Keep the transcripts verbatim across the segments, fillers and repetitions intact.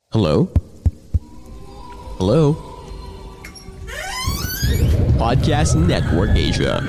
Hello? Hello? Podcast Network Asia.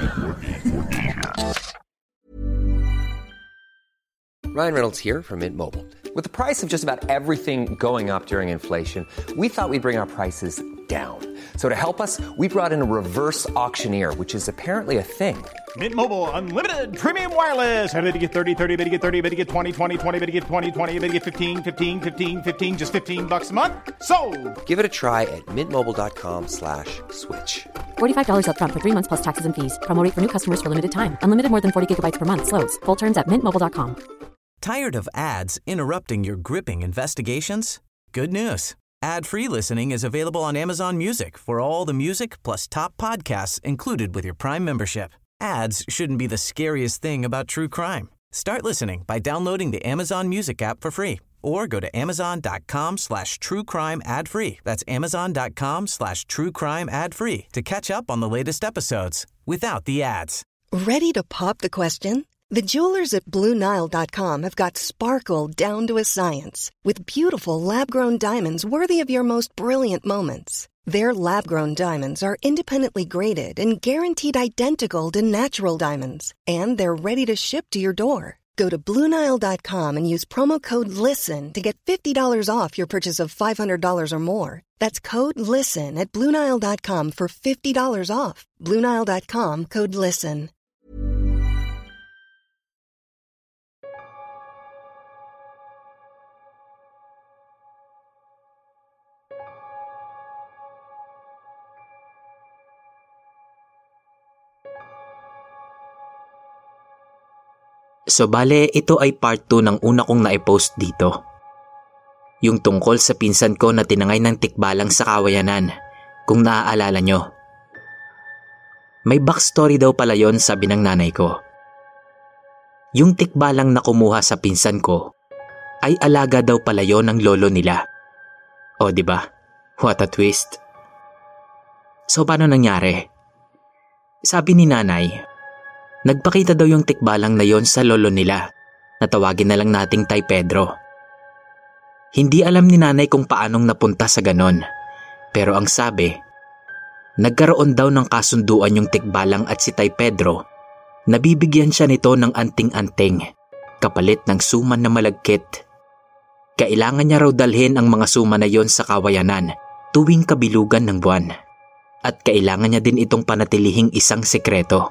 Ryan Reynolds here from Mint Mobile. With the price of just about everything going up during inflation, we thought we'd bring our prices down. So to help us, we brought in a reverse auctioneer, which is apparently a thing. Mint Mobile Unlimited Premium Wireless. How to get thirty, thirty, how to get thirty, how to get twenty, twenty, twenty, how to get twenty, twenty, how to get fifteen, fifteen, fifteen, fifteen, just fifteen bucks a month? Sold! Give it a try at mintmobile.com slash switch. forty-five dollars up front for three months plus taxes and fees. Promo rate for new customers for limited time. Unlimited more than forty gigabytes per month. Slows full terms at mint mobile dot com. Tired of ads interrupting your gripping investigations? Good news. Ad-free listening is available on Amazon Music for all the music plus top podcasts included with your Prime membership. Ads shouldn't be the scariest thing about true crime. Start listening by downloading the Amazon Music app for free or go to amazon.com slash true crime ad free. That's amazon.com slash true crime ad free to catch up on the latest episodes without the ads. Ready to pop the question? The jewelers at Blue Nile dot com have got sparkle down to a science with beautiful lab-grown diamonds worthy of your most brilliant moments. Their lab-grown diamonds are independently graded and guaranteed identical to natural diamonds, and they're ready to ship to your door. Go to Blue Nile dot com and use promo code LISTEN to get fifty dollars off your purchase of five hundred dollars or more. That's code LISTEN at Blue Nile dot com for fifty dollars off. Blue Nile dot com, code LISTEN. So bale, ito ay part two ng una kong na-post dito. Yung tungkol sa pinsan ko na tinangay ng tikbalang sa Kawayanan, kung naaalala nyo. May backstory daw pala yon, sabi ng nanay ko. Yung tikbalang na kumuha sa pinsan ko, ay alaga daw pala yon ng lolo nila. O diba? What a twist. So paano nangyari? Sabi ni nanay, nagpakita daw yung tikbalang na yon sa lolo nila, na tawagin na lang nating Tay Pedro. Hindi alam ni nanay kung paanong napunta sa ganon, pero ang sabi, nagkaroon daw ng kasunduan yung tikbalang at si Tay Pedro, nabibigyan siya nito ng anting-anting, kapalit ng suman na malagkit. Kailangan niya raw dalhin ang mga suman na yon sa Kawayanan tuwing kabilugan ng buwan, at kailangan niya din itong panatilihing isang sekreto.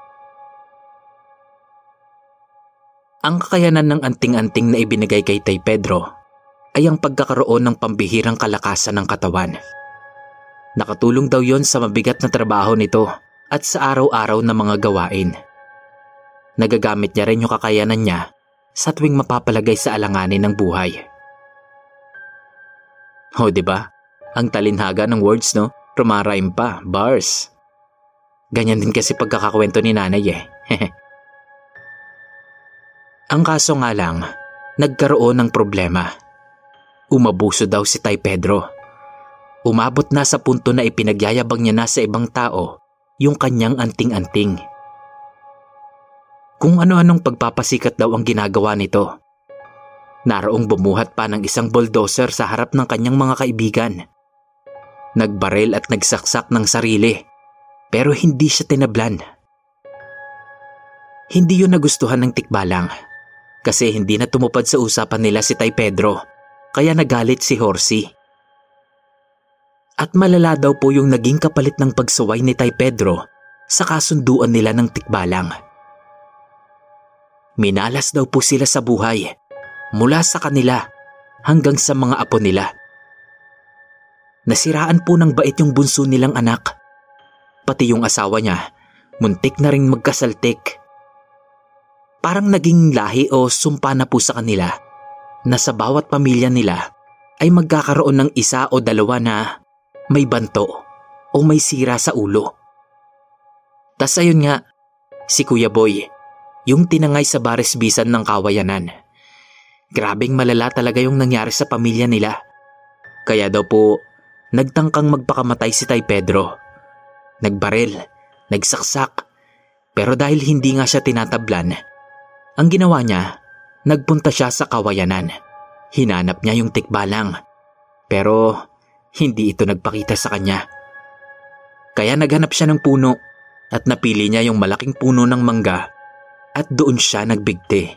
Ang kakayanan ng anting-anting na ibinigay kay Tay Pedro ay ang pagkakaroon ng pambihirang kalakasan ng katawan. Nakatulong daw yon sa mabigat na trabaho nito at sa araw-araw na mga gawain. Nagagamit niya rin yung kakayanan niya sa tuwing mapapalagay sa alanganin ng buhay. O diba? Ang talinhaga ng words, no? Rumarime pa, bars. Ganyan din kasi pagkakakwento ni nanay eh. Ang kaso nga lang, nagkaroon ng problema. Umabuso daw si Tay Pedro. Umabot na sa punto na ipinagyayabang niya na sa ibang tao yung kanyang anting-anting. Kung ano-anong pagpapasikat daw ang ginagawa nito. Naroong bumuhat pa ng isang bulldozer sa harap ng kanyang mga kaibigan. Nagbaril at nagsaksak ng sarili, pero hindi siya tinablan. Hindi yun nagustuhan ng tikbalang. Kasi hindi na tumupad sa usapan nila si Tay Pedro, kaya nagalit si Horsey. At malala daw po yung naging kapalit ng pagsuway ni Tay Pedro sa kasunduan nila ng tikbalang. Minalas daw po sila sa buhay, mula sa kanila hanggang sa mga apo nila. Nasiraan po ng bait yung bunso nilang anak. Pati yung asawa niya, muntik na ring magkasaltik. Parang naging lahi o sumpa na po sa kanila na sa bawat pamilya nila ay magkakaroon ng isa o dalawa na may banto o may sira sa ulo. Tas ayun nga, si Kuya Boy, yung tinangay sa baresbisan ng Kawayanan. Grabing malala talaga yung nangyari sa pamilya nila. Kaya daw po, nagtangkang magpakamatay si Tay Pedro. Nagbaril, nagsaksak, pero dahil hindi nga siya tinatablan, ang ginawa niya, nagpunta siya sa Kawayanan. Hinanap niya yung tikbalang Pero hindi ito nagpakita sa kanya. Kaya naghanap siya ng puno at napili niya yung malaking puno ng mangga at doon siya nagbigti.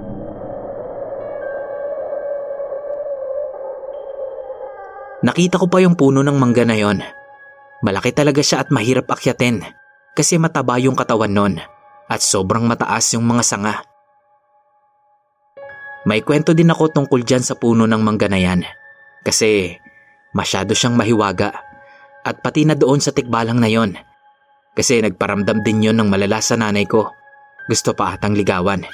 Nakita ko pa yung puno ng mangga na yon. Malaki talaga siya at mahirap akyatin kasi mataba yung katawan nun at sobrang mataas yung mga sanga. May kwento din ako tungkol dyan sa puno ng mangga na yan kasi masyado siyang mahiwaga at pati na doon sa tikbalang na yon kasi nagparamdam din yon ng malala sa nanay ko. Gusto pa atang ligawan.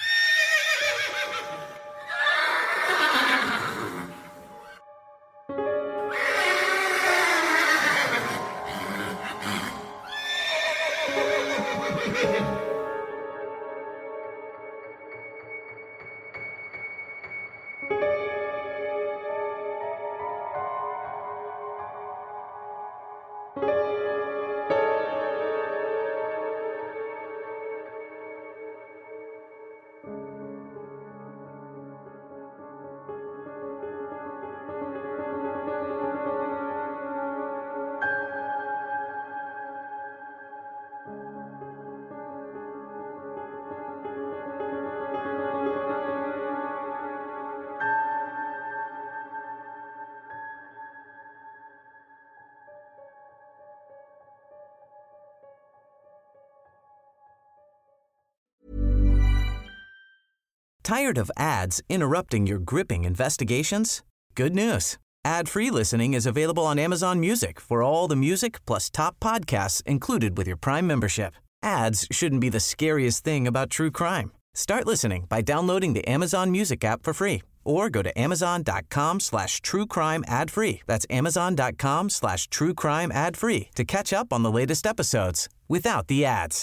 Tired of ads interrupting your gripping investigations? Good news. Ad-free listening is available on Amazon Music for all the music plus top podcasts included with your Prime membership. Ads shouldn't be the scariest thing about true crime. Start listening by downloading the Amazon Music app for free or go to amazon.com slash true crime ad free. That's amazon.com slash true crime ad free to catch up on the latest episodes without the ads.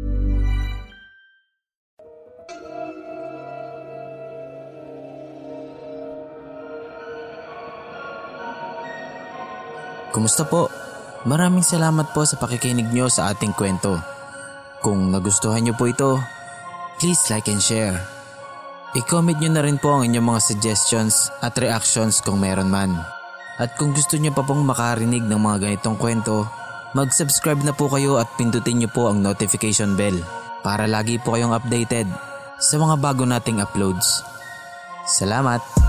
Kumusta po? Maraming salamat po sa pakikinig nyo sa ating kwento. Kung nagustuhan nyo po ito, please like and share. I-comment nyo na rin po ang inyong mga suggestions at reactions kung meron man. At kung gusto nyo pa pong makarinig ng mga ganitong kwento, mag-subscribe na po kayo at pindutin nyo po ang notification bell para lagi po kayong updated sa mga bago nating uploads. Salamat!